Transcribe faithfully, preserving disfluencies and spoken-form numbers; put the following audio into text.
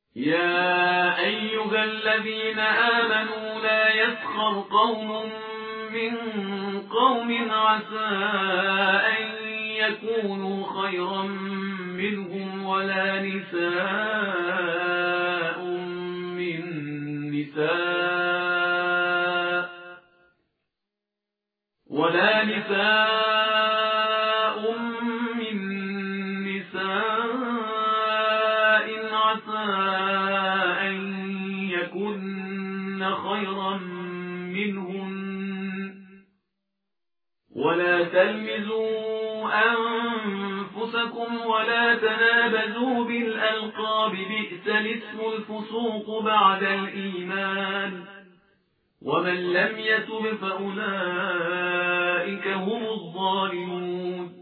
يا أيها الذين آمنوا لا يسخر قوم من قوم عسى أن يكونوا خيرا منهم ولا نساء من نساء ولا نساء من نساء عسى أن يكن خيرا منهن ولا تلمزوا أنفسكم ولا تنابزوا بالألقاب بئس الاسم الفسوق بعد الإيمان ومن لم يتب فأولئك هم الظالمون